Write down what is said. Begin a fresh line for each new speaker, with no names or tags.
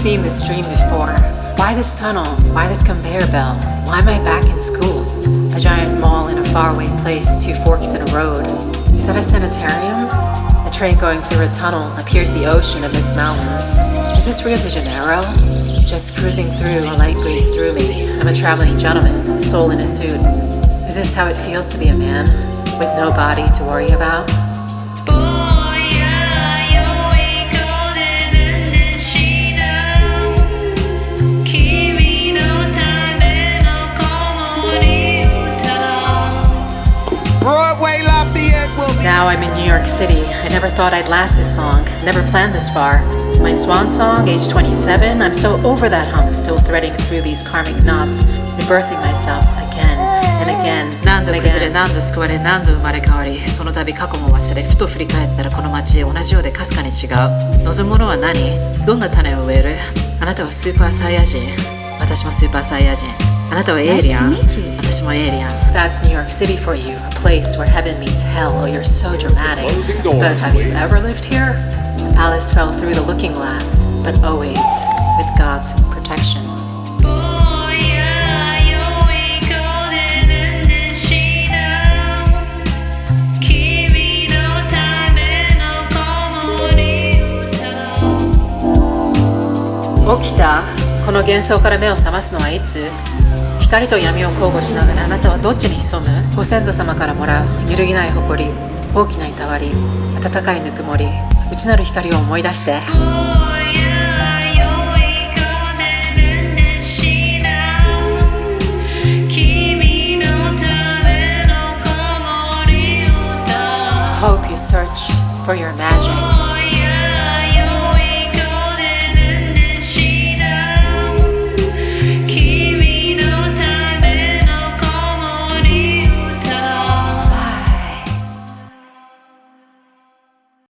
seen this dream before. Why this tunnel? Why this conveyor belt? Why am I back in school? A giant mall in a faraway place, two forks in a road. Is that a sanitarium? A train going through a tunnel appears the ocean amidst mountains. Is this Rio de Janeiro? Just cruising through, a light breeze through me. I'm a traveling gentleman, a soul in a suit. Is this how it feels to be a man, with no body to worry about? Now I'm in New York City. I never thought I'd last this long, never planned this far. My swan song, age 27, I'm so over that hump, still threading through these karmic knots, rebirthing myself again and again.
何度崩れ何度救われ何度生まれ変わり、その度過去も忘れ、ふと振り返ったらこの街同じようでかすかに違う。望むものは何？どんな種を植える？あなたはスーパーサイヤ人、私もスーパーサイヤ人。あなたはエイリアン、私もエイリアン。
That's New York City for you, a place where heaven meets hell. Oh, you're so dramatic. But have you ever lived here? Alice fell through the looking glass, but always with God's protection. Okita, この幻想から目を覚ますのはいつ？光と闇を交互しながらあなたはどっちに潜む？ご先祖様からもらう揺るぎない誇り、大きないたわり、温かいぬくもり、内なる光を思い出して。Hope you search for your magic.